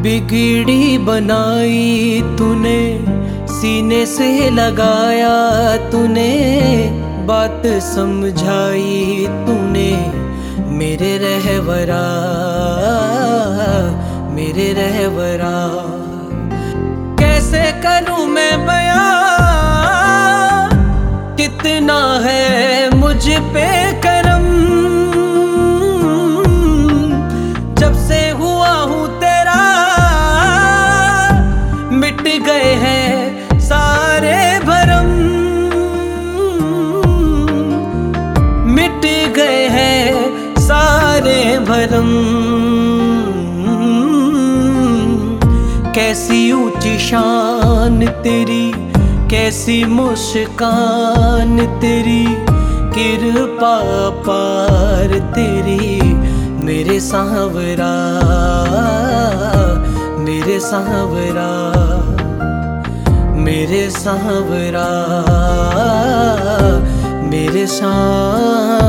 बिगड़ी बनाई तूने, सीने से लगाया तूने, बात समझाई तूने, मेरे रहबरा मेरे रहबरा। कैसे करूं मैं बयां, कितना है मुझ पे करम, जब से हुआ हूं तेरा मिट गए हैं सारे भरम, मिट गए हैं सारे भरम। कैसी ऊंची शान तेरी, कैसी मुस्कान तेरी, कृपा पार तेरी, मेरे सांवरा मेरे सांवरा मेरे सांवरा मेरे सांवरा।